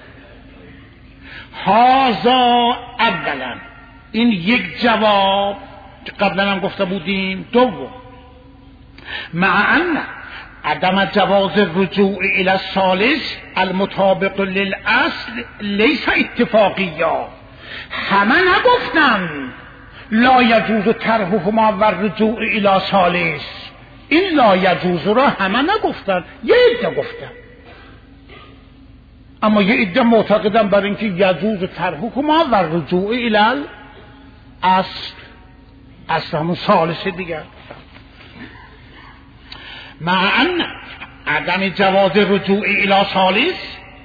هذا اولا، این یک جواب قبلا هم گفته بودیم. دوم، مع ان عدم جواز الرجوع الى الثالث المطابق للاصل لیس اتفاقیا. همه نگفتن لا یجوز طرحهما و الرجوع الى ثالث. این لا یجوز را همه نگفتن، یه عده گفتن. اما یه عده معتقدن بر اینکه یجوز طرحهما و الرجوع الى الاصل، اصل همون ثالث دیگر. مع ان عدم جواز رجوع الى ثالث،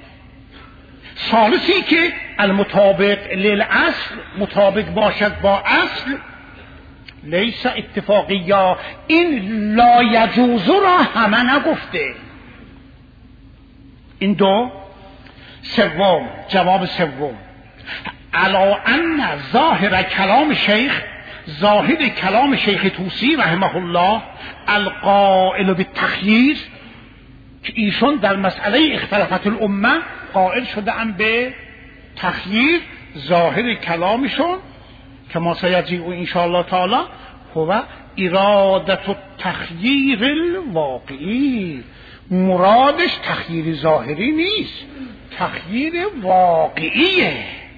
ثالثی که المطابق للاصل مطابق باشد با اصل، لیس اتفاقیا. این لا یجوز را همه نگفته. این دو. سوم، جواب سوم، علا ان ظاهر کلام شیخ، ظاهر کلام شیخ طوسی رحمه الله القائل بالتخییر، که ایشون در مسئله اختلافات الامه قائل شده‌اند به تخییر. ظاهر کلامشون که ما سیجیء ان شاء الله تعالی هو ارادت التخییر الواقعی. مرادش تخییر ظاهری نیست، تخییر واقعیه.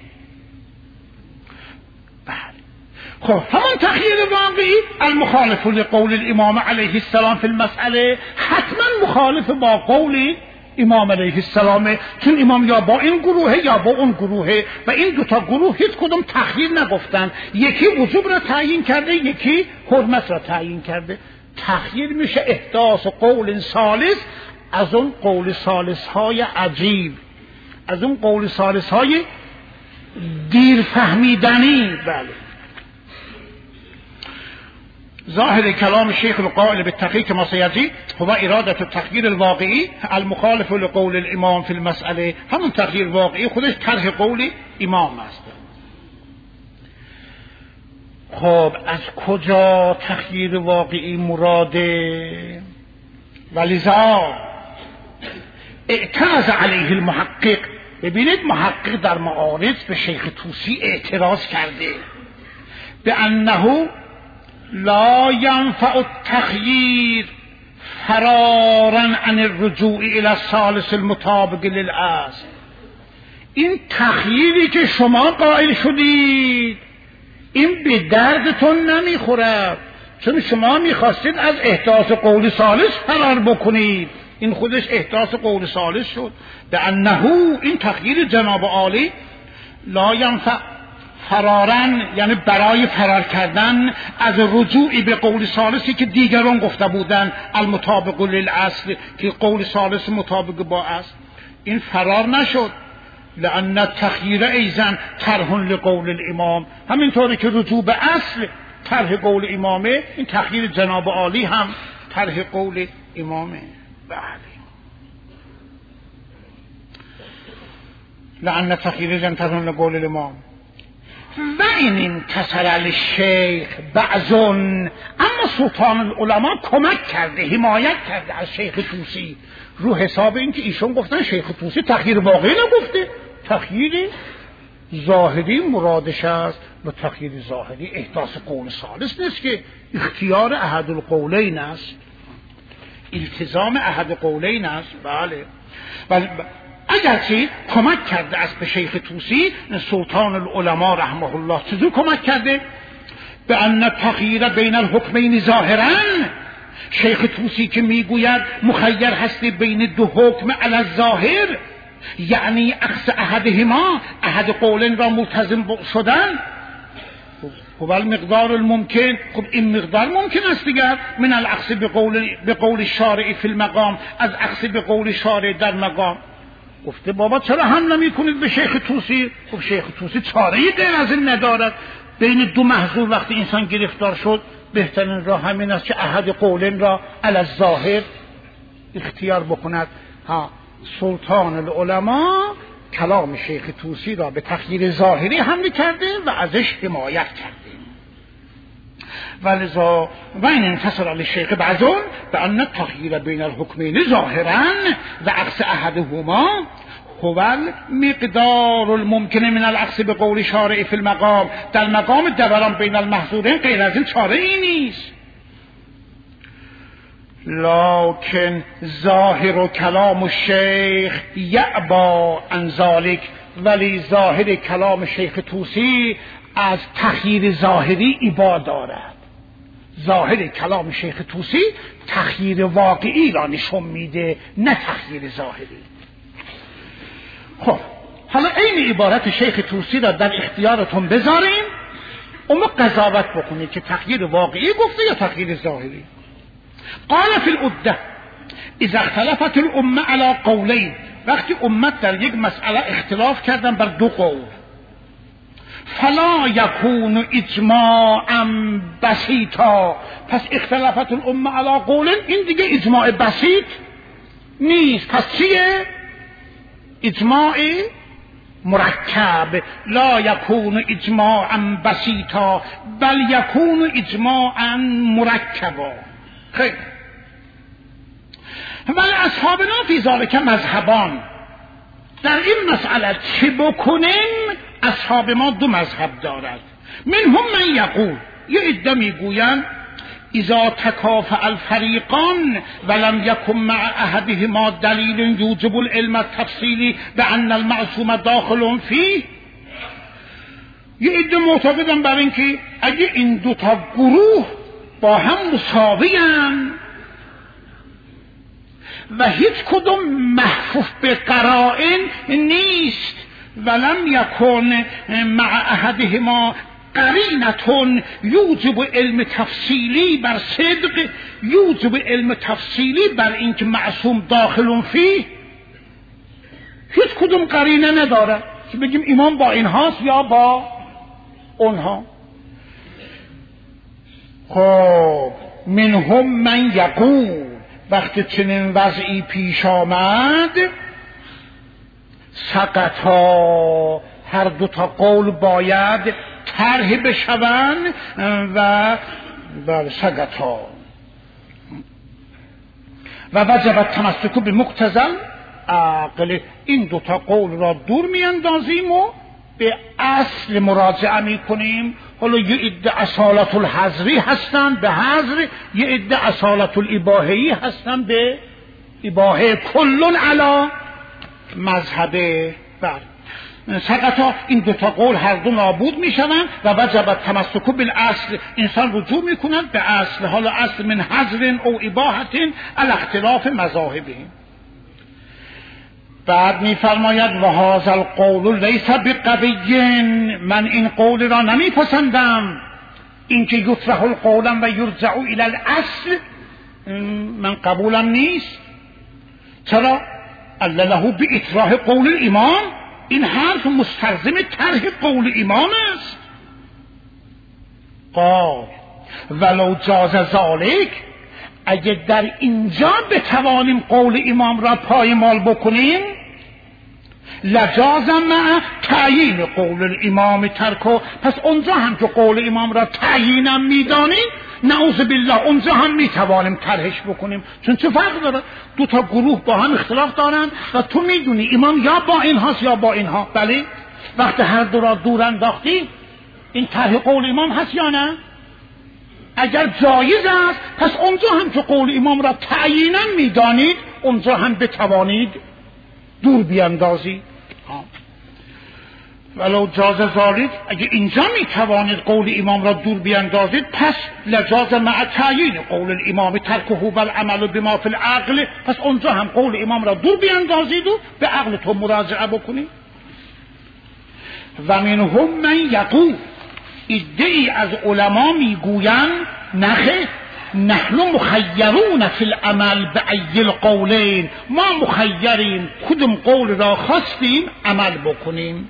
خب همون تخییر واقعی المخالف لقول الامام علیه السلام فی المسئله حتما مخالف با قول امام علیه السلام، چون امام یا با این گروه یا با اون گروه، و این دوتا گروه هیچ کدوم تخییر نگفتن. یکی وجوب را تعیین کرده، یکی حرمت را تعیین کرده. تخییر میشه احداث قول ثالث از اون قول ثالث های عجیب، از اون قول ثالث های دیر فهمیدنی. بله، ظاهر کلام شیخ القائل بالتخییر كما سيأتي هو إرادة التخییر الواقعی المخالف لقول الامام في المسأله. همون تخییر واقعی خودش طرح قول امام است. خب از کجا تخییر واقعی مراده؟ ولذا اعتراض علیه المحقق. ببینید محقق در معارض به شیخ طوسی اعتراض کرده به انه لا ينفع التخییر فرارا عن الرجوع الى الثالث المطابق للاصل. این تخییری که شما قائل شدید این به دردتون نمیخورد، چون شما میخواستید از احداث قول ثالث فرار بکنید. این خودش احداث قول ثالث شد. به انه این تخییر جناب عالی لا ينفع فرارن، یعنی برای فرار کردن از رجوعی به قول ثالثی که دیگران گفته بودن المطابق للاصل، که قول ثالث مطابق با اصل، این فرار نشد. لأن التخییر ایضا طرح لقول الامام، همینطوری که رجوع به اصل طرح قول امامه، این تخییر جناب عالی هم طرح قول امامه. بله، لأن التخییر ایضا طرح لقول الامام. و این انتصر الشیخ بعضون، اما سلطان العلماء کمک کرده، حمایت کرده از شیخ طوسی، رو حساب این که ایشون گفتن شیخ طوسی تخییر واقعی نگفته، تخییر ظاهری مرادش است. و تخییر ظاهری احداث قول ثالث نیست که اختیار احد القولین است، التزام احد قولین است. بله، ولی اگرچه کمک کرده است به شیخ طوسی سلطان العلماء رحمه الله. چطور کمک کرده؟ به ان تخییر بین الحکمین ظاهرا. شیخ طوسی که میگوید مخیر هستی بین دو حکم علی الظاهر، یعنی اخذ احدهما، احد قولین را ملتزم شدن، خب المقدار الممکن. خب این مقدار ممکن است دیگر، من الاخذ بقول بقول الشارع فی المقام، از اخذ بقول شارع در مقام. گفته بابا چرا حمله میکنید به شیخ طوسی؟ خب شیخ طوسی چاره‌ای غیر از این ندارد. بین دو محظور وقتی انسان گرفتار شد، بهترین راه همین است که احد قولین را علی الظاهر اختیار بکند. ها سلطان العلماء کلام شیخ طوسی را به تغییر ظاهری حمله کرده و ازش حمایت کرده. ولذا و این انتصر علی شیخ بعضون به ان تغییر بین الحکمین ظاهرا و عکس احدهما هو المقدار الممکن من العکس به قول شارع فی المقام. در مقام دوران بین المحظورین غیر از این چاره ای نیست. لکن ظاهر کلام الشیخ یعبا عن ذلک، ولی ظاهر کلام شیخ طوسی از تغییر ظاهری ابا دارد. ظاهر کلام شیخ طوسی تغییر واقعی را نشون میده، نه تغییر ظاهری. خب حالا این عبارت شیخ طوسی را در اختیارتون بذاریم، اما قضاوت بکنید که تغییر واقعی گفته یا تغییر ظاهری. قال فی العده اذا اختلفت الامه علی قولین، وقتی امت در یک مسئله اختلاف کردن بر دو قول، فلا یکون اجماعا بسیطا، پس اختلافت الامه علی قولین این دیگه اجماع بسیط نیست. پس چیه؟ اجماع مرکب. لا یکون اجماعا بسیطا بل یکون اجماعا مرکبا. خیلی ولی اصحابنا فی ذالک مذهبان، در این مسئله چه بکنیم؟ اصحاب ما دو مذهب دارد. منهم من یقول، یه عده میگویند اذا تکافأ الفریقان ولم یکن مع احدهما دلیل یوجب العلم التفصیلی بان المعصوم داخل فیه. یه عده معتقدن بر این که اگه این دو تا گروه با هم مساویان و هیچ کدوم محفوف به قرائن نیست، ولم یکن مع احدهما قرینتون یوجب علم تفصیلی بر صدق، یوجب علم تفصیلی بر اینکه معصوم داخل فیه، هیچ کدوم قرینه نداره که بگیم ایمان با اینهاست یا با اونها. خب منهم من یقول، وقتی چنین وضعی پیش آمد سقطا، هر دو تا قول باید طرح بشوند و بر سقطا و وجب تمسک به مقتضی عقل. این دو تا قول را دور میاندازیم و به اصل مراجعه میکنیم. حالا یه عده اصالت الحظری هستن به حظر، یه عده اصالت الاباحی هستن به اباحه، کلون علا مذهبه. بر سقطا این دو تا قول هر دو نابود میشوند و وجب تمسک بالاصل، انسان رجوع میکنند به اصل. حالا اصل من حظر او اباحه علی اختلاف مذاهبهم. بعد میفرماید و هذا القول لیس بقوی، من این قول را نمیپسندم، اینکه یطرح القول و یرجع الی الاصل من قبولم نیست. چرا؟ الا له باطراح قول الامام، این حرف مستلزم طرح قول امام است. قال ولو جاز ذلک، اگه در اینجا بتوانیم قول امام را پایمال بکنیم، لجاز مع تعیین قول الامام ترکو، پس اونجا هم که قول امام را تعیینم میدانیم، نعوذ بالله اونجا هم میتوانیم طرحش بکنیم. چون چه فرق داره؟ دو تا گروه با هم اختلاف دارن و تو میدونی امام یا با اینهاست یا با اینها. بله وقتی هر دو را دور انداختی این طرح قول امام هست یا نه؟ اگر جایز است پس اونجا هم که قول امام را تعیینا میدانید اونجا هم بتوانید دور بیاندازید. ولو جاز ذالک، اگه اینجا میتوانید قول امام را دور بیاندازید، پس لجاز مع تعیین قول الامام ترکه والعمل بما فی العقل، پس اونجا هم قول امام را دور بیاندازید و به عقل تو مراجعه بکنید. و منهم من یقول، عده‌ای از علما میگویند نخه نحن مخیرون فی العمل بأی القولین، ما مخیریم کدوم قول را خواستیم عمل بکنیم.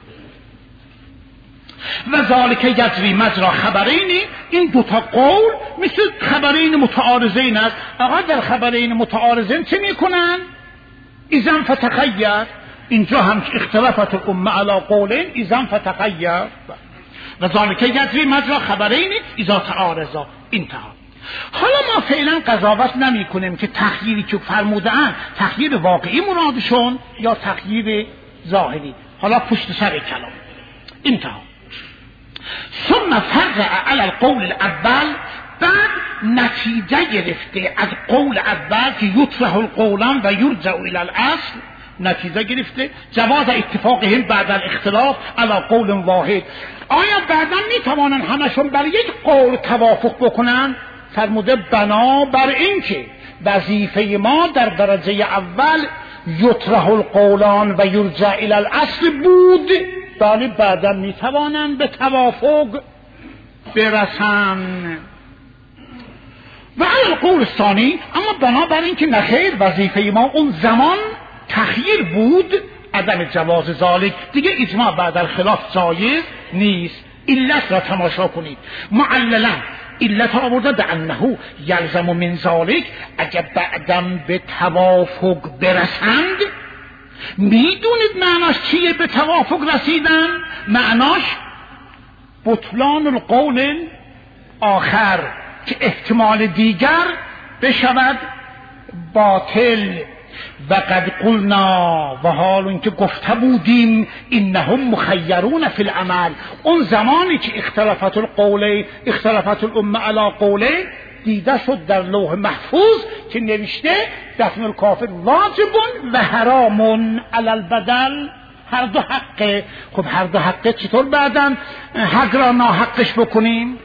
و ذالک یجری مجرا خبرینی، این دوتا قول مثل خبرین متعارضین است. آقا در خبرین متعارضین چه میکنن؟ اذن فتخیر، اینجا هم اختلافت الامه علی قولین اذن فتخیر و ذالک یجری مجرا خبرین اذا تعارضا. انتهى. حالا ما فعلا قضاوت نمی کنیم که تخییری که فرمودن تخییر واقعی مرادشون یا تخییر ظاهری. حالا پشت سر کلام. انتهى. ثم فرع علی القول الاول، بعد نتیجه گرفته از قول اول که یطرح القولان و یرجع الی الاصل، نتیجه گرفته جواز اتفاقهم بعد الاختلاف علی قول واحد. آیا بعدا میتوانن همشون بر یک قول توافق بکنن؟ فرموده بنا بر این که وظیفه ما در درجه اول یطرح القولان و یرجع الی الاصل بود، بله بعدا میتوانن به توافق برسن. و علی القول الثانی، اما بنا بر این که نخیر وظیفه ما اون زمان تخییر بود، عدم جواز ذالک، دیگه اجماع بعد الخلاف جایز نیست. علت را تماشا کنید. معللا علت آورده به انه یلزم من ذالک، اگر بعدم به توافق برسند. میدونید معناش چیه به توافق رسیدن؟ معناش بطلان القول آخر، که احتمال دیگر بشود باطل. و قد قلنا، و حال اینکه گفته بودیم انهم مخیرون فی العمل، اون زمانی که اختلافات القوله اختلافات الامه علی قوله دیده شد در لوح محفوظ که نوشته دفن الکافر واجب و حرام علی البدل، هر دو حقه. خب هر دو حقه چطور بعدن حق را ناحقش بکنیم؟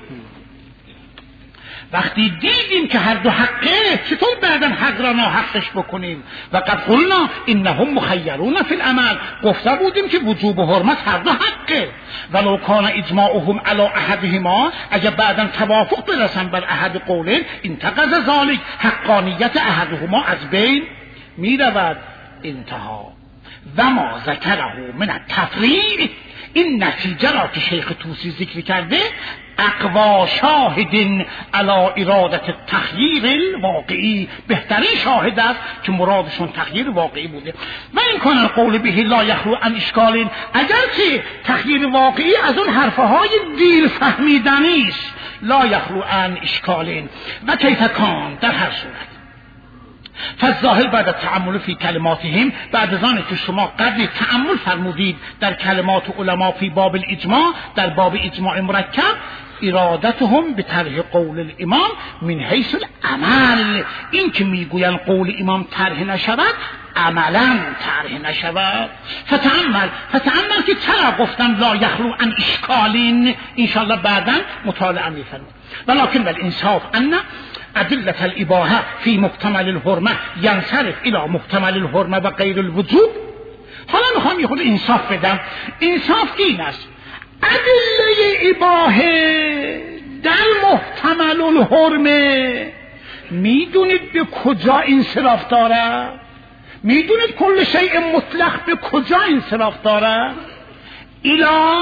وقتی دیدیم که هر دو حقه چطور بعدن حق را ناحقش بکنیم؟ و قد قلنا انهم مخیرون فی العمل، گفته بودیم که وجوب و حرمت هر دو حقه. ولو کان اجماعهم علی احدهما، اگر بعدن توافق برسن بر احد قولین انتقض ذالک، حقانیت احدهما از بین می رود. انتها. و ما ذکره من التفریع، این نتیجه را که شیخ طوسی ذکر کرده اقوا شاهدین علی ارادت تخییر الواقعی، بهترین شاهد است که مرادشون تخییر واقعی بوده. و این کان القول به لا یخلو عن اشکال، اگرچه تخییر واقعی از اون حرفهای دیر فهمیدنی است، لا یخلو عن اشکال. و کیف کان، در هر صورت فالظاهر بعد التأمل فی کلماتهم، بعد از آن که شما قبل تأمل فرمودید در کلمات علما فی باب الاجماع، در باب اجماع مرکب، ارادتهم به طرح قول الامام من حیث العمل، این که میگوین قول امام طرح نشود عملا طرح نشود. فتأمل فتأمل که چرا گفتن لا یخلو عن اشکالین، انشاءالله بعدا مطالعه می‌فرمایید. ولکن بالانصاف ان ادله الاباحه فی محتمل الحرمه ینصرف الی محتمل الحرمه و غیر الوجوب. حالا میخوام یه خود انصاف بدم. انصاف این است ادله اباحه در محتمل الحرمه میدونید به کجا انصراف داره؟ میدونید کل شیء مطلق به کجا انصراف داره؟ الی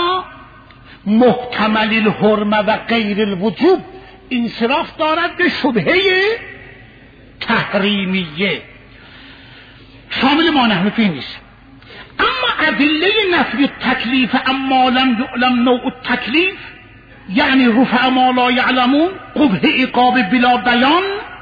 محتمل الحرمه و غیر الوجوب انصراف دارد به شبهه تحریمیه، شامل ما نحن فی نیست. اما ادله نفی التکلیف اما لم یعلم نوع التکلیف، یعنی رفع ما لا یعلمون، قبح عقاب بلا بیان،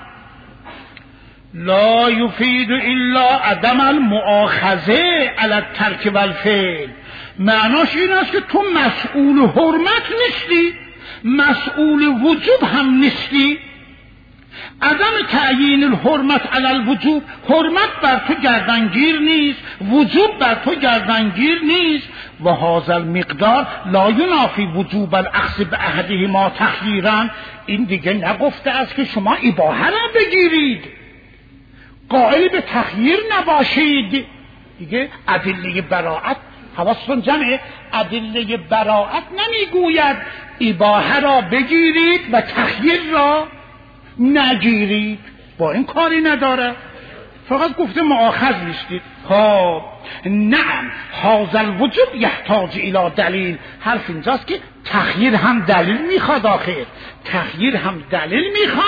لا یفید الا عدم المؤاخذه علی الترک والفعل. معناش این است که تو مسئول حرمت نیستی، مسئول وجوب هم نیستی. عدم تعیین الحرمت علی الوجوب، حرمت بر تو گردنگیر نیست، وجوب بر تو گردنگیر نیست. و هذا المقدار لا ینافی وجوب الاخذ باحدهما تخییرا، این دیگه نگفته است که شما اباحه را بگیرید، قائل به تخییر نباشید. دیگه ادله براءت، حواستون جمعه، ادله براءت نمیگوید اباحه را بگیرید و تخییر را نگیرید، با این کاری نداره، فقط گفته مؤاخذ نیستید. خب نعم هذا الوجوب یحتاج الی دلیل، حرف اینجاست که تخییر هم دلیل میخواد، آخر تخییر هم دلیل میخواد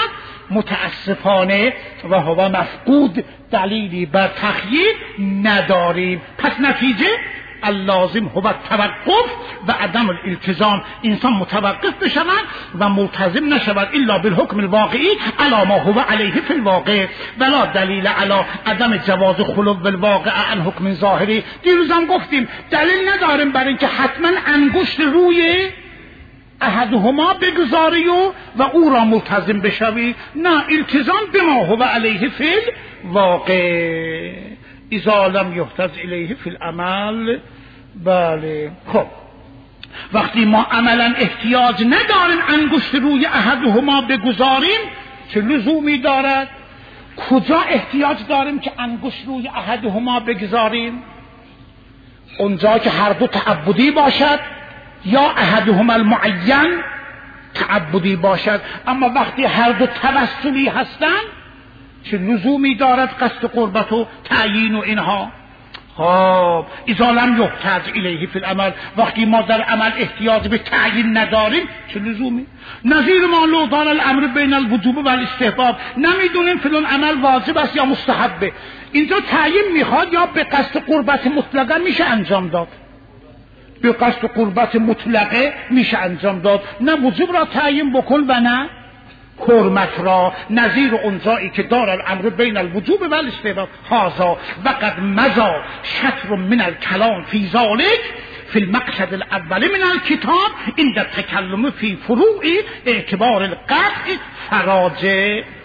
متاسفانه و هو مفقود دلیلی بر تخییر نداریم. پس نتیجه اللازم هو توقف و عدم الالتزام، انسان متوقف بشود و ملتزم نشود الا بالحکم الواقعی علی ما هو علیه فی الواقع ولا دلیل علی عدم جواز خلو الواقع عن حکم ظاهری. دیروزم گفتیم دلیل نداریم برای اینکه حتما انگشت روی احدهما بگذاری و و او را ملتزم بشوی، نه، التزام بما هو علیه فی الواقع اذا لم یحتاج الیه فی العمل. بله، خب وقتی ما عملا احتیاج نداریم انگشت روی احدهما بگذاریم چه لزومی دارد؟ کجا احتیاج داریم که انگشت روی احدهما بگذاریم؟ اونجا که هر دو تعبدی باشد یا احدهما المعین تعبدی باشد. اما وقتی هر دو توسلی هستند چه لزومی دارد قصد قربت و تعیین و اینها؟ خب اذا لم یحتاج الیه فی العمل، وقتی ما در عمل احتیاج به تعیین نداریم چه لزومی؟ نظیر ما لو دار الامر بین الوجوب و الاستحباب، نمیدونیم فلان عمل واجب است یا مستحبه، اینجا تعیین میخواد یا به قصد قربت مطلقه میشه انجام داد؟ به قصد قربت مطلقه میشه انجام داد، نه وجوب را تعیین بکن و نه حرمت را. نظیر اونجایی که دار الامر بین الوجوب و الاستحباب هذا وقد مضى شطر من الكلام في ذلك في المقصد الاول من الكتاب عند التكلم في فروع اعتبار القطع فراجع.